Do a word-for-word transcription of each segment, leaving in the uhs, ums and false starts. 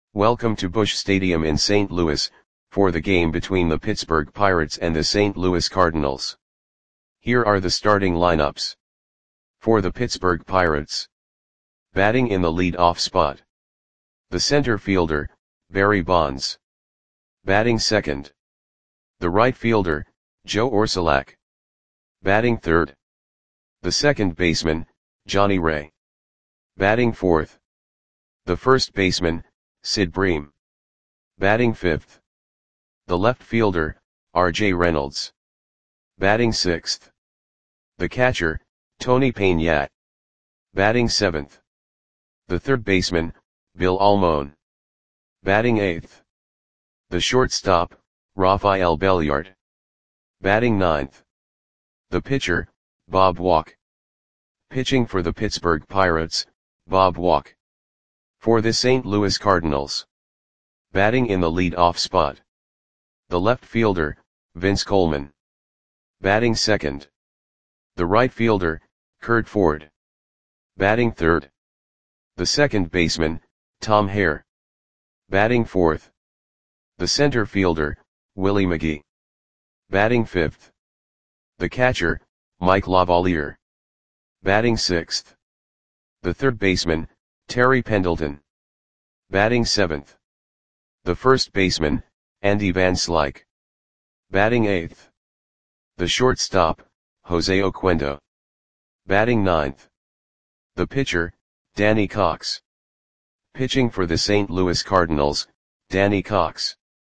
Welcome to Busch Stadium in Saint Louis, for the game between the Pittsburgh Pirates and the Saint Louis Cardinals. Here are the starting lineups. For the Pittsburgh Pirates. Batting in the lead-off spot. The center fielder, Barry Bonds. Batting second. The right fielder, Joe Orsulak. Batting third. The second baseman, Johnny Ray. Batting fourth. The first baseman, Sid Bream. Batting fifth. The left fielder, R J Reynolds. Batting sixth. The catcher, Tony Peña. Batting seventh. The third baseman, Bill Almon. Batting eighth. The shortstop, Rafael Belliard. Batting ninth. The pitcher, Bob Walk. Pitching for the Pittsburgh Pirates, Bob Walk. For the Saint Louis Cardinals. Batting in the lead-off spot. The left fielder, Vince Coleman. Batting second. The right fielder, Curt Ford. Batting third. The second baseman, Tom Hare. Batting fourth. The center fielder, Willie McGee. Batting fifth. The catcher, Mike Lavalier. Batting sixth. The third baseman, Terry Pendleton. Batting seventh. The first baseman, Andy Van Slyke. Batting eighth. The shortstop, Jose Oquendo. Batting ninth. The pitcher, Danny Cox. Pitching for the Saint Louis Cardinals, Danny Cox.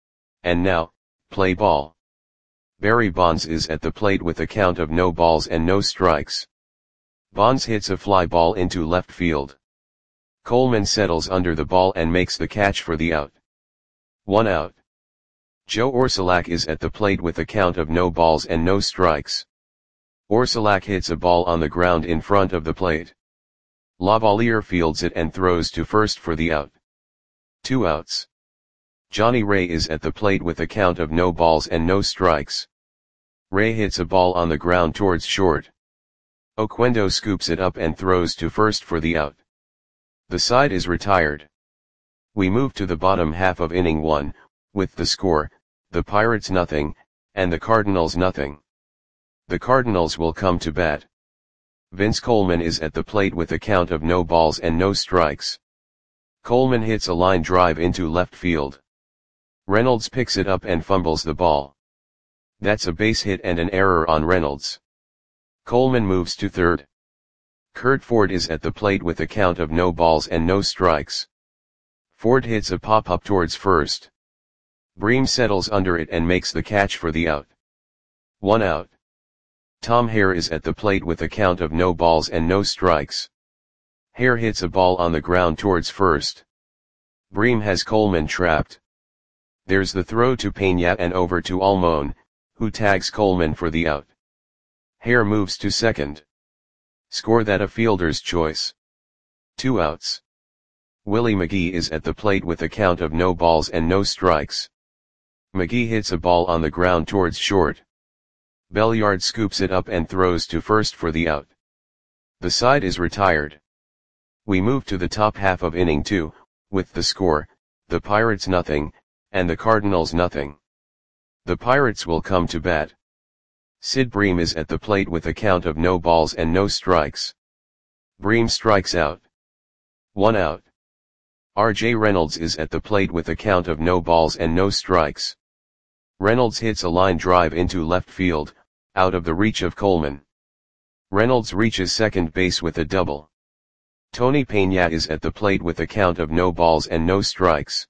And now, play ball. Barry Bonds is at the plate with a count of no balls and no strikes. Bonds hits a fly ball into left field. Coleman settles under the ball and makes the catch for the out. One out. Joe Orsulak is at the plate with a count of no balls and no strikes. Orsulak hits a ball on the ground in front of the plate. Lavalier fields it and throws to first for the out. Two outs. Johnny Ray is at the plate with a count of no balls and no strikes. Ray hits a ball on the ground towards short. Oquendo scoops it up and throws to first for the out. The side is retired. We move to the bottom half of inning one, with the score, the Pirates nothing, and the Cardinals nothing. The Cardinals will come to bat. Vince Coleman is at the plate with a count of no balls and no strikes. Coleman hits a line drive into left field. Reynolds picks it up and fumbles the ball. That's a base hit and an error on Reynolds. Coleman moves to third. Curt Ford is at the plate with a count of no balls and no strikes. Ford hits a pop-up towards first. Bream settles under it and makes the catch for the out. One out. Tom Hare is at the plate with a count of no balls and no strikes. Hare hits a ball on the ground towards first. Bream has Coleman trapped. There's the throw to Peña and over to Almon, who tags Coleman for the out. Hare moves to second. Score that a fielder's choice. Two outs. Willie McGee is at the plate with a count of no balls and no strikes. McGee hits a ball on the ground towards short. Belliard scoops it up and throws to first for the out. The side is retired. We move to the top half of inning two, with the score, the Pirates nothing, and the Cardinals nothing. The Pirates will come to bat. Sid Bream is at the plate with a count of no balls and no strikes. Bream strikes out. One out. R J Reynolds is at the plate with a count of no balls and no strikes. Reynolds hits a line drive into left field, out of the reach of Coleman. Reynolds reaches second base with a double. Tony Peña is at the plate with a count of no balls and no strikes.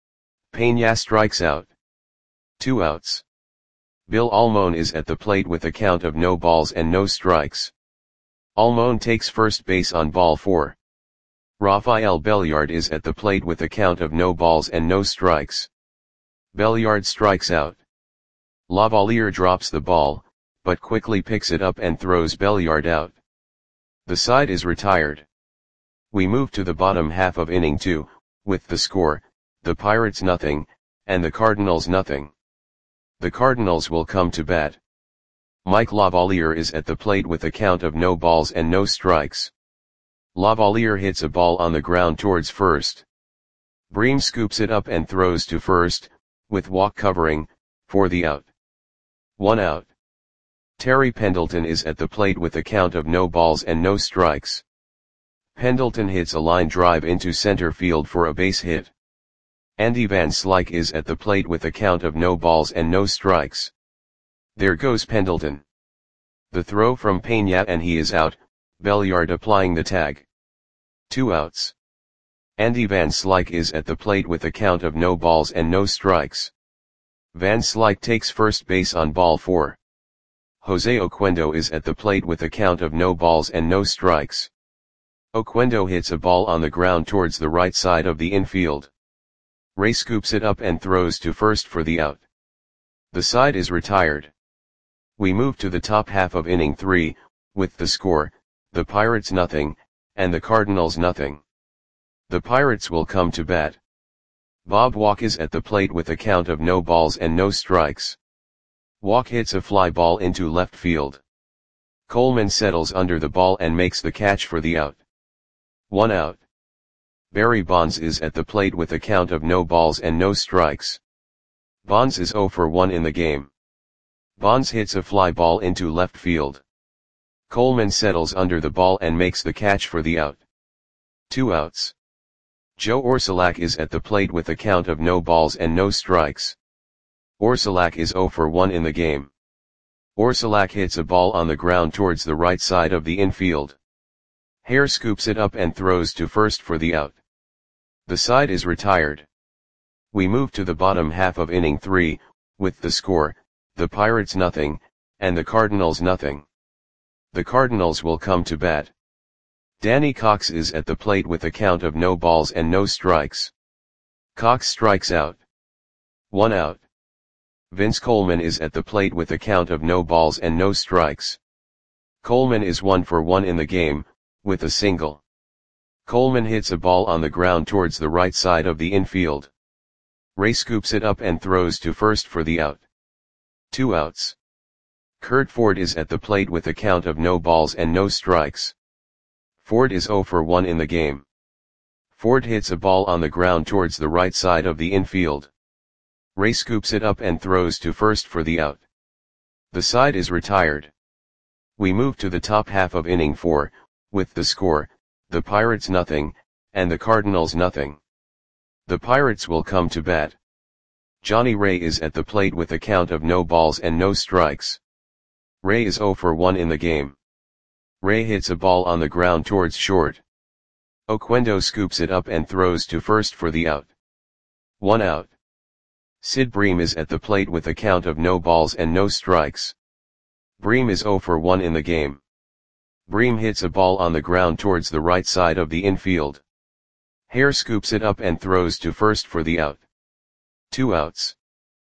Peña strikes out. Two outs. Bill Almon is at the plate with a count of no balls and no strikes. Almon takes first base on ball four. Rafael Belliard is at the plate with a count of no balls and no strikes. Belliard strikes out. Lavalier drops the ball, but quickly picks it up and throws Belliard out. The side is retired. We move to the bottom half of inning two, with the score, the Pirates nothing, and the Cardinals nothing. The Cardinals will come to bat. Mike Lavalier is at the plate with a count of no balls and no strikes. Lavalier hits a ball on the ground towards first. Bream scoops it up and throws to first, with Walk covering, for the out. One out. Terry Pendleton is at the plate with a count of no balls and no strikes. Pendleton hits a line drive into center field for a base hit. Andy Van Slyke is at the plate with a count of no balls and no strikes. There goes Pendleton. The throw from Pena and he is out, Belliard applying the tag. Two outs. Andy Van Slyke is at the plate with a count of no balls and no strikes. Van Slyke takes first base on ball four. Jose Oquendo is at the plate with a count of no balls and no strikes. Oquendo hits a ball on the ground towards the right side of the infield. Ray scoops it up and throws to first for the out. The side is retired. We move to the top half of inning three, with the score, the Pirates nothing, and the Cardinals nothing. The Pirates will come to bat. Bob Walk is at the plate with a count of no balls and no strikes. Walk hits a fly ball into left field. Coleman settles under the ball and makes the catch for the out. One out. Barry Bonds is at the plate with a count of no balls and no strikes. Bonds is oh for one in the game. Bonds hits a fly ball into left field. Coleman settles under the ball and makes the catch for the out. Two outs. Joe Orsulak is at the plate with a count of no balls and no strikes. Orsulak is oh for one in the game. Orsulak hits a ball on the ground towards the right side of the infield. Hare scoops it up and throws to first for the out. The side is retired. We move to the bottom half of inning three, with the score, the Pirates nothing, and the Cardinals nothing. The Cardinals will come to bat. Danny Cox is at the plate with a count of no balls and no strikes. Cox strikes out. One out. Vince Coleman is at the plate with a count of no balls and no strikes. Coleman is one for one in the game, with a single. Coleman hits a ball on the ground towards the right side of the infield. Ray scoops it up and throws to first for the out. Two outs. Curt Ford is at the plate with a count of no balls and no strikes. Ford is oh for one in the game. Ford hits a ball on the ground towards the right side of the infield. Ray scoops it up and throws to first for the out. The side is retired. We move to the top half of inning four, with the score, the Pirates nothing, and the Cardinals nothing. The Pirates will come to bat. Johnny Ray is at the plate with a count of no balls and no strikes. Ray is oh for one in the game. Ray hits a ball on the ground towards short. Oquendo scoops it up and throws to first for the out. One out. Sid Bream is at the plate with a count of no balls and no strikes. Bream is oh for one in the game. Bream hits a ball on the ground towards the right side of the infield. Hare scoops it up and throws to first for the out. Two outs.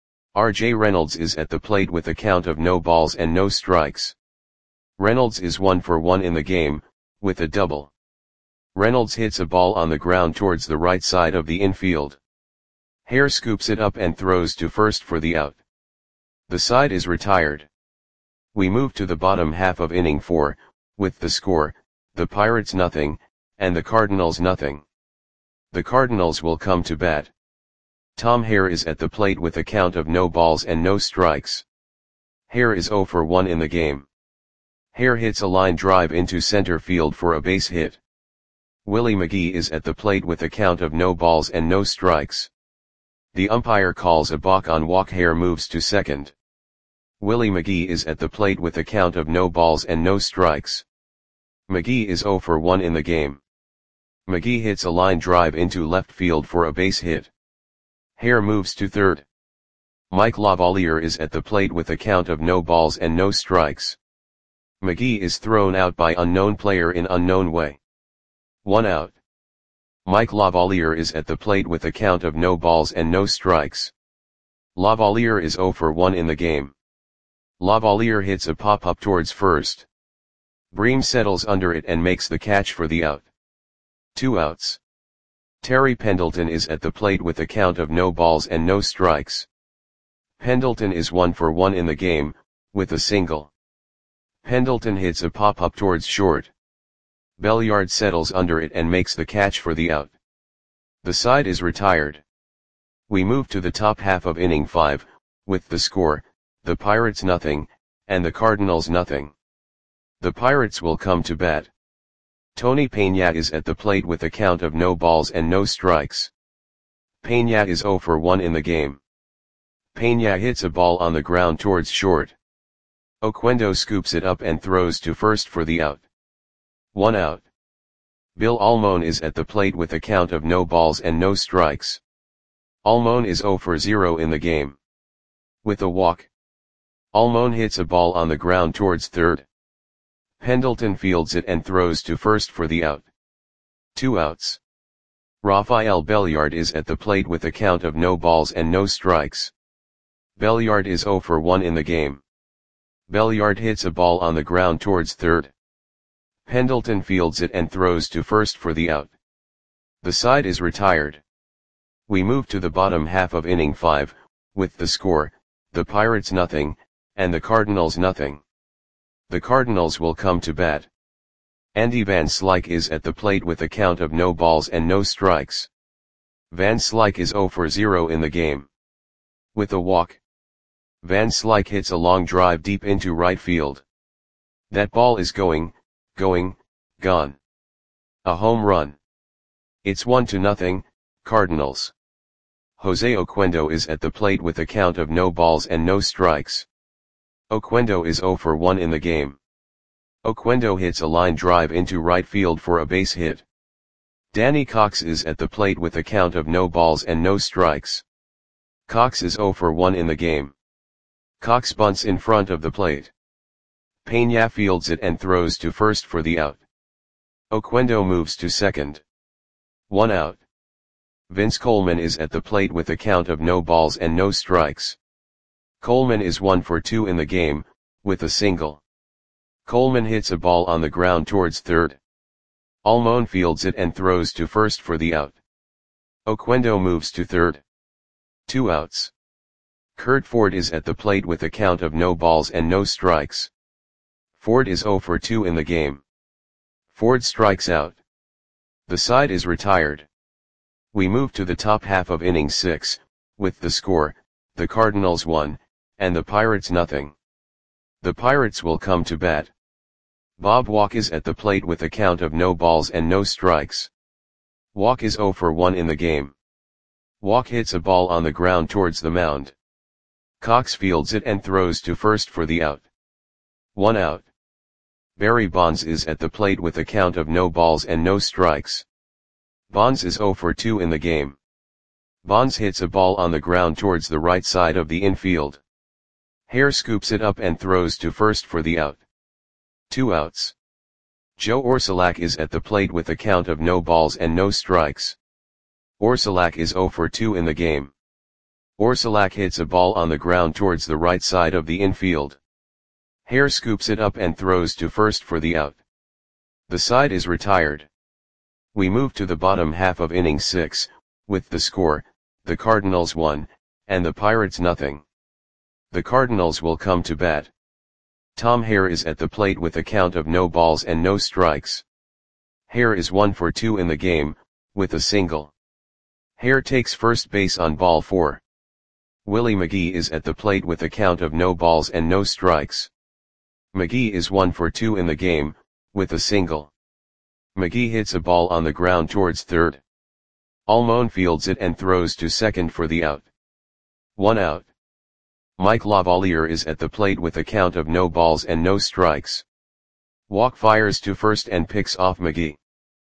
R J Reynolds is at the plate with a count of no balls and no strikes. Reynolds is one for one in the game, with a double. Reynolds hits a ball on the ground towards the right side of the infield. Hare scoops it up and throws to first for the out. The side is retired. We move to the bottom half of inning four, with the score, the Pirates nothing, and the Cardinals nothing. The Cardinals will come to bat. Tom Hare is at the plate with a count of no balls and no strikes. Hare is oh for one in the game. Hare hits a line drive into center field for a base hit. Willie McGee is at the plate with a count of no balls and no strikes. The umpire calls a balk on walk. Hare moves to second. Willie McGee is at the plate with a count of no balls and no strikes. McGee is oh for one in the game. McGee hits a line drive into left field for a base hit. Hare moves to third. Mike Lavalier is at the plate with a count of no balls and no strikes. McGee is thrown out by unknown player in unknown way. One out. Mike Lavalier is at the plate with a count of no balls and no strikes. Lavalier is oh for one in the game. Lavalier hits a pop-up towards first. Bream settles under it and makes the catch for the out. Two outs. Terry Pendleton is at the plate with a count of no balls and no strikes. Pendleton is one for one in the game, with a single. Pendleton hits a pop-up towards short. Belliard settles under it and makes the catch for the out. The side is retired. We move to the top half of inning five, with the score, the Pirates nothing, and the Cardinals nothing. The Pirates will come to bat. Tony Peña is at the plate with a count of no balls and no strikes. Peña is oh for one in the game. Peña hits a ball on the ground towards short. Oquendo scoops it up and throws to first for the out. One out. Bill Almon is at the plate with a count of no balls and no strikes. Almon is oh for zero in the game. With a walk, Almon hits a ball on the ground towards third. Pendleton fields it and throws to first for the out. Two outs. Rafael Belliard is at the plate with a count of no balls and no strikes. Belliard is oh for one in the game. Belliard hits a ball on the ground towards third. Pendleton fields it and throws to first for the out. The side is retired. We move to the bottom half of inning five, with the score, the Pirates nothing, and the Cardinals nothing. The Cardinals will come to bat. Andy Van Slyke is at the plate with a count of no balls and no strikes. Van Slyke is oh for zero in the game. With a walk, Van Slyke hits a long drive deep into right field. That ball is going, going, gone. A home run. It's one to nothing, Cardinals. Jose Oquendo is at the plate with a count of no balls and no strikes. Oquendo is oh for one in the game. Oquendo hits a line drive into right field for a base hit. Danny Cox is at the plate with a count of no balls and no strikes. Cox is oh for one in the game. Cox bunts in front of the plate. Peña fields it and throws to first for the out. Oquendo moves to second. One out. Vince Coleman is at the plate with a count of no balls and no strikes. Coleman is one for two in the game, with a single. Coleman hits a ball on the ground towards third. Almon fields it and throws to first for the out. Oquendo moves to third. Two outs. Curt Ford is at the plate with a count of no balls and no strikes. Ford is oh for two in the game. Ford strikes out. The side is retired. We move to the top half of inning six, with the score, the Cardinals one, and the Pirates nothing. The Pirates will come to bat. Bob Walk is at the plate with a count of no balls and no strikes. Walk is oh for one in the game. Walk hits a ball on the ground towards the mound. Cox fields it and throws to first for the out. One out. Barry Bonds is at the plate with a count of no balls and no strikes. Bonds is oh for two in the game. Bonds hits a ball on the ground towards the right side of the infield. Hare scoops it up and throws to first for the out. Two outs. Joe Orsulak is at the plate with a count of no balls and no strikes. Orsulak is oh for two in the game. Orsulak hits a ball on the ground towards the right side of the infield. Hare scoops it up and throws to first for the out. The side is retired. We move to the bottom half of inning six, with the score, the Cardinals one, and the Pirates nothing. The Cardinals will come to bat. Tom Hare is at the plate with a count of no balls and no strikes. Hare is one for two in the game, with a single. Hare takes first base on ball four. Willie McGee is at the plate with a count of no balls and no strikes. McGee is one for two in the game, with a single. McGee hits a ball on the ground towards third. Almon fields it and throws to second for the out. One out. Mike Lavalier is at the plate with a count of no balls and no strikes. Walk fires to first and picks off McGee.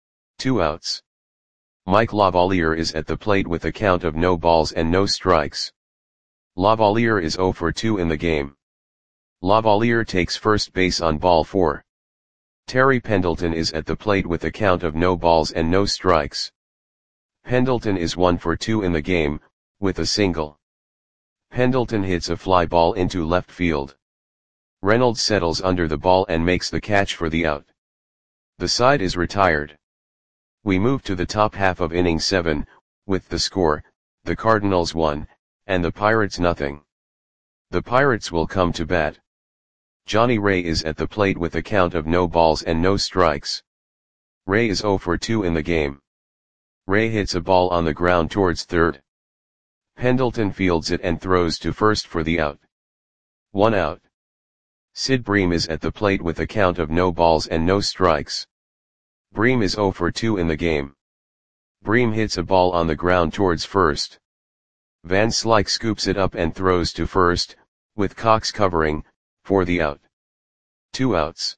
Two outs. Mike Lavalier is at the plate with a count of no balls and no strikes. Lavalier is oh for two in the game. Lavalier takes first base on ball four. Terry Pendleton is at the plate with a count of no balls and no strikes. Pendleton is one for two in the game, with a single. Pendleton hits a fly ball into left field. Reynolds settles under the ball and makes the catch for the out. The side is retired. We move to the top half of inning seven, with the score, the Cardinals one, and the Pirates nothing. The Pirates will come to bat. Johnny Ray is at the plate with a count of no balls and no strikes. Ray is oh for two in the game. Ray hits a ball on the ground towards third. Pendleton fields it and throws to first for the out. One out. Sid Bream is at the plate with a count of no balls and no strikes. Bream is oh for two in the game. Bream hits a ball on the ground towards first. Van Slyke scoops it up and throws to first, with Cox covering, for the out. Two outs.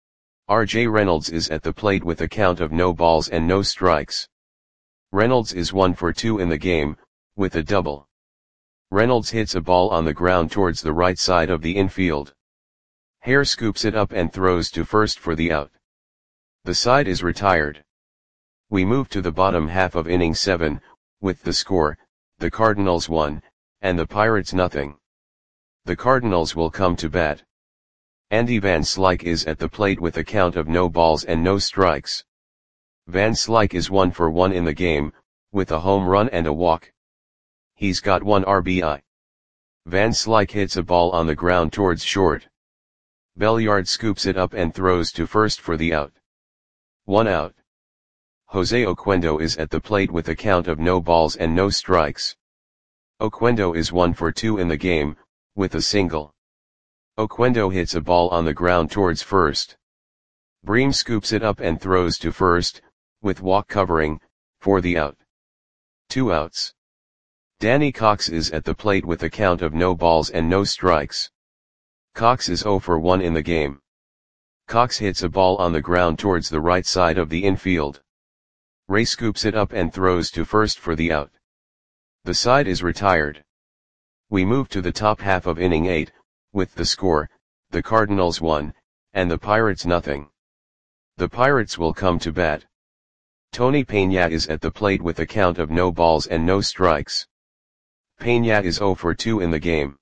R J Reynolds is at the plate with a count of no balls and no strikes. Reynolds is one for two in the game, with a double. Reynolds hits a ball on the ground towards the right side of the infield. Hare scoops it up and throws to first for the out. The side is retired. We move to the bottom half of inning seven, with the score, the Cardinals one, and the Pirates nothing. The Cardinals will come to bat. Andy Van Slyke is at the plate with a count of no balls and no strikes. Van Slyke is one for one in the game, with a home run and a walk. He's got one R B I. Van Slyke hits a ball on the ground towards short. Belliard scoops it up and throws to first for the out. One out. Jose Oquendo is at the plate with a count of no balls and no strikes. Oquendo is one for two in the game, with a single. Oquendo hits a ball on the ground towards first. Bream scoops it up and throws to first, with walk covering, for the out. Two outs. Danny Cox is at the plate with a count of no balls and no strikes. Cox is oh for one in the game. Cox hits a ball on the ground towards the right side of the infield. Ray scoops it up and throws to first for the out. The side is retired. We move to the top half of inning eight, with the score, the Cardinals one, and the Pirates nothing. The Pirates will come to bat. Tony Peña is at the plate with a count of no balls and no strikes. Peña is oh for two in the game.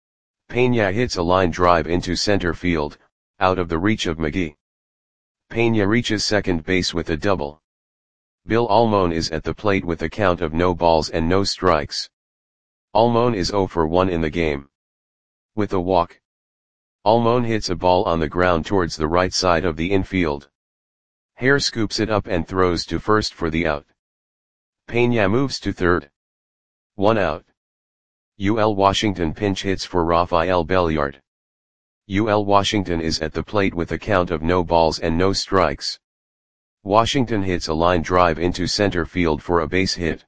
Peña hits a line drive into center field, out of the reach of McGee. Peña reaches second base with a double. Bill Almon is at the plate with a count of no balls and no strikes. Almon is oh for one in the game. With a walk. Almon hits a ball on the ground towards the right side of the infield. Hare scoops it up and throws to first for the out. Peña moves to third. One out. U L Washington pinch hits for Rafael Belliard. U L Washington is at the plate with a count of no balls and no strikes. Washington hits a line drive into center field for a base hit.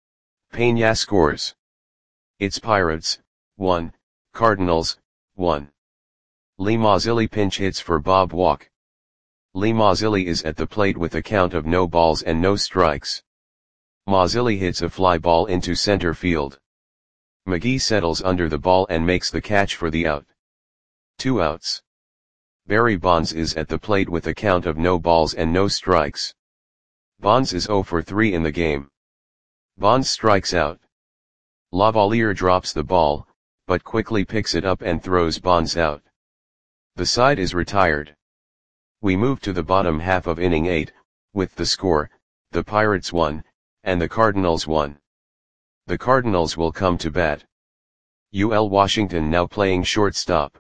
Peña scores. It's Pirates, one, Cardinals, one. Lee Mazzilli pinch hits for Bob Walk. Lee Mazzilli is at the plate with a count of no balls and no strikes. Mazzilli hits a fly ball into center field. McGee settles under the ball and makes the catch for the out. Two outs. Barry Bonds is at the plate with a count of no balls and no strikes. Bonds is oh for three in the game. Bonds strikes out. Lavalier drops the ball, but quickly picks it up and throws Bonds out. The side is retired. We move to the bottom half of inning eight, with the score, the Pirates one, and the Cardinals one. The Cardinals will come to bat. U L Washington now playing shortstop.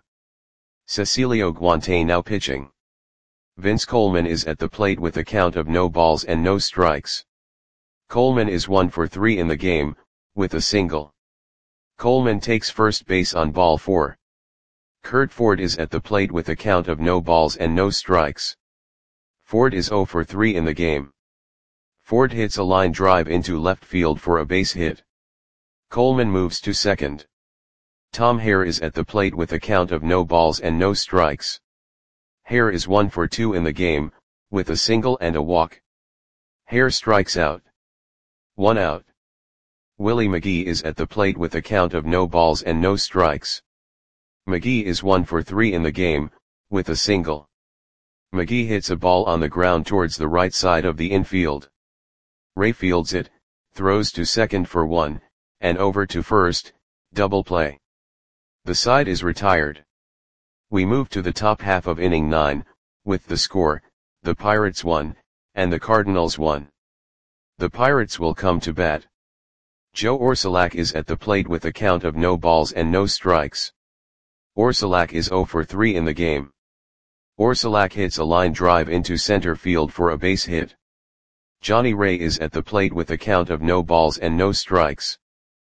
Cecilio Guante now pitching. Vince Coleman is at the plate with a count of no balls and no strikes. Coleman is one for three in the game, with a single. Coleman takes first base on ball four. Kurt Ford is at the plate with a count of no balls and no strikes. Ford is oh for three in the game. Ford hits a line drive into left field for a base hit. Coleman moves to second. Tom Hare is at the plate with a count of no balls and no strikes. Hare is one for two in the game, with a single and a walk. Hare strikes out. One out. Willie McGee is at the plate with a count of no balls and no strikes. McGee is one for three in the game, with a single. McGee hits a ball on the ground towards the right side of the infield. Ray fields it, throws to second for one, and over to first, double play. The side is retired. We move to the top half of inning nine, with the score, the Pirates one, and the Cardinals one. The Pirates will come to bat. Joe Orsulak is at the plate with a count of no balls and no strikes. Orsulak is oh for three in the game. Orsulak hits a line drive into center field for a base hit. Johnny Ray is at the plate with a count of no balls and no strikes.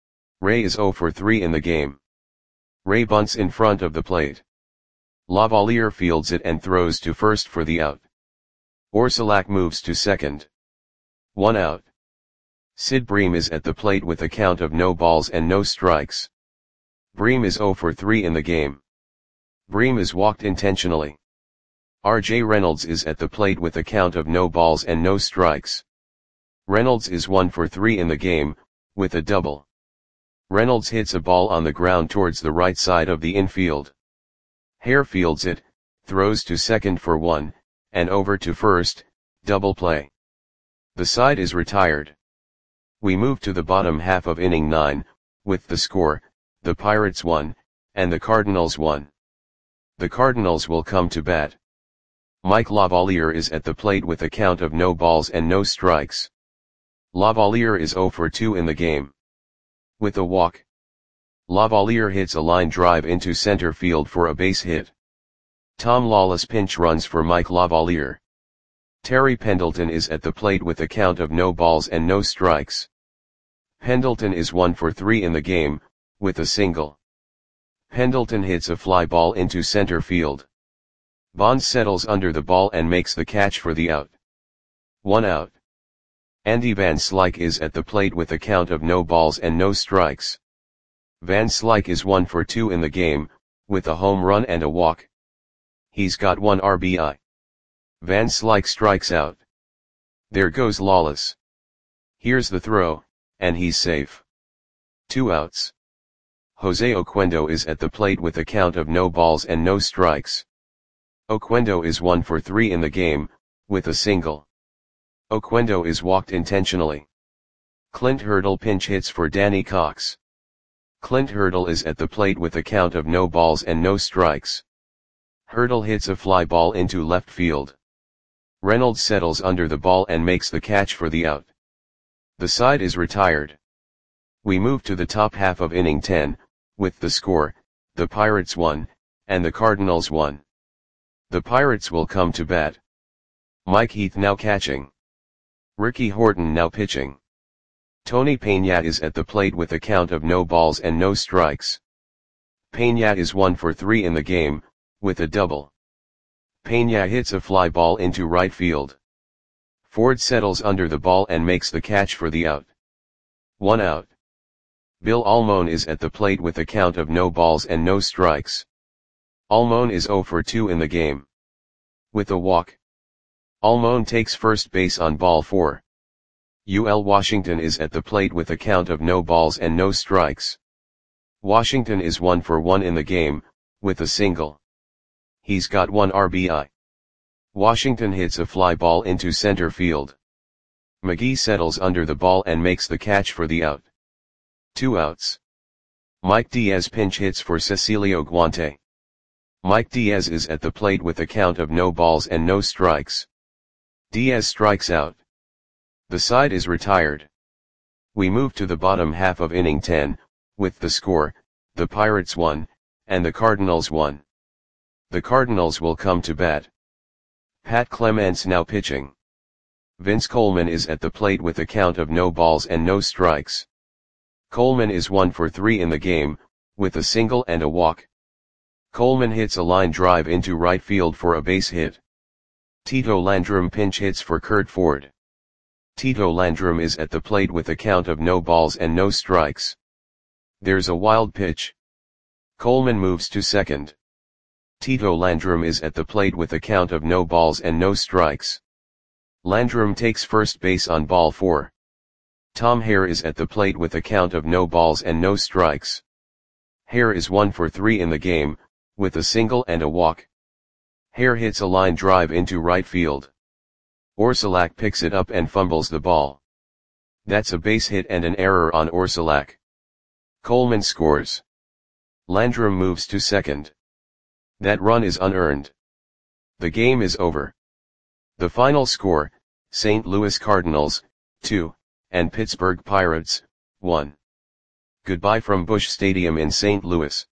Ray is zero for three in the game. Ray bunts in front of the plate. Lavalier fields it and throws to first for the out. Orsulak moves to second. One out. Sid Bream is at the plate with a count of no balls and no strikes. Bream is zero for three in the game. Bream is walked intentionally. R J Reynolds is at the plate with a count of no balls and no strikes. Reynolds is one for three in the game, with a double. Reynolds hits a ball on the ground towards the right side of the infield. Hare fields it, throws to second for one, and over to first, double play. The side is retired. We move to the bottom half of inning nine, with the score, the Pirates one, and the Cardinals one. The Cardinals will come to bat. Mike Lavalier is at the plate with a count of no balls and no strikes. Lavalier is zero for two in the game. With a walk. Lavalier hits a line drive into center field for a base hit. Tom Lawless pinch runs for Mike Lavalier. Terry Pendleton is at the plate with a count of no balls and no strikes. Pendleton is one for three in the game, with a single. Pendleton hits a fly ball into center field. Bonds settles under the ball and makes the catch for the out. One out. Andy Van Slyke is at the plate with a count of no balls and no strikes. Van Slyke is one for two in the game, with a home run and a walk. He's got one R B I. Van Slyke strikes out. There goes Lawless. Here's the throw, and he's safe. Two outs. Jose Oquendo is at the plate with a count of no balls and no strikes. Oquendo is one for three in the game, with a single. Oquendo is walked intentionally. Clint Hurdle pinch hits for Danny Cox. Clint Hurdle is at the plate with a count of no balls and no strikes. Hurdle hits a fly ball into left field. Reynolds settles under the ball and makes the catch for the out. The side is retired. We move to the top half of inning ten, with the score, the Pirates one, and the Cardinals one. The Pirates will come to bat. Mike Heath now catching. Ricky Horton now pitching. Tony Peña is at the plate with a count of no balls and no strikes. Peña is one for three in the game, with a double. Peña hits a fly ball into right field. Ford settles under the ball and makes the catch for the out. One out. Bill Almon is at the plate with a count of no balls and no strikes. Almon is zero for two in the game. With a walk. Almon takes first base on ball four. U L Washington is at the plate with a count of no balls and no strikes. Washington is one for one in the game, with a single. He's got one R B I. Washington hits a fly ball into center field. McGee settles under the ball and makes the catch for the out. Two outs. Mike Diaz pinch hits for Cecilio Guante. Mike Diaz is at the plate with a count of no balls and no strikes. Diaz strikes out. The side is retired. We move to the bottom half of inning ten, with the score, the Pirates one, and the Cardinals one. The Cardinals will come to bat. Pat Clements now pitching. Vince Coleman is at the plate with a count of no balls and no strikes. Coleman is one for three in the game, with a single and a walk. Coleman hits a line drive into right field for a base hit. Tito Landrum pinch hits for Kurt Ford. Tito Landrum is at the plate with a count of no balls and no strikes. There's a wild pitch. Coleman moves to second. Tito Landrum is at the plate with a count of no balls and no strikes. Landrum takes first base on ball four. Tom Hare is at the plate with a count of no balls and no strikes. Hare is one for three in the game, with a single and a walk. Hare hits a line drive into right field. Orsulak picks it up and fumbles the ball. That's a base hit and an error on Orsulak. Coleman scores. Landrum moves to second. That run is unearned. The game is over. The final score, Saint Louis Cardinals, two, and Pittsburgh Pirates, one. Goodbye from Busch Stadium in Saint Louis.